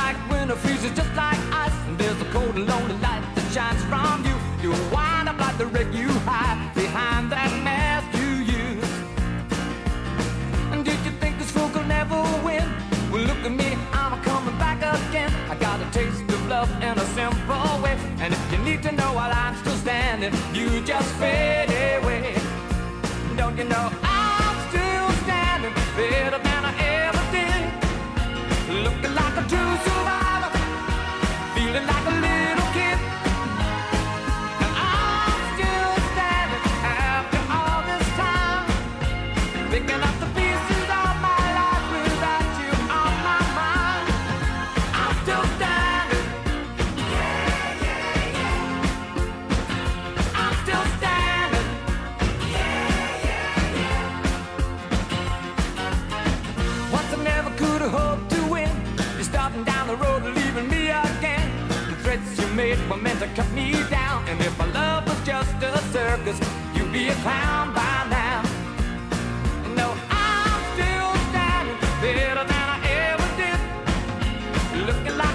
like winter freezes just like ice, and there's a cold and lonely light that shines from you. You wind up like the wreck you hide behind that mask you use. And did you think this fool could never win? Well, look at me, I'm coming back again. I got a taste of love in a simple way, and if you need to know while I'm still standing, you just fade away. Don't you know I'm still standing better than I ever did, looking like a true survivor, feeling like a little kid. And I'm still standing after all this time, picking up the pieces of my life without you on my mind. I'm still standing. Yeah, yeah, yeah. I'm still standing. Yeah, yeah, yeah. Once I never could have hoped to win. You're starting down the road, leaving me again. The threats you made were meant to cut me down, and if my love was just a circus, you'd be a clown by now. No, I'm still standing better than I ever did, looking like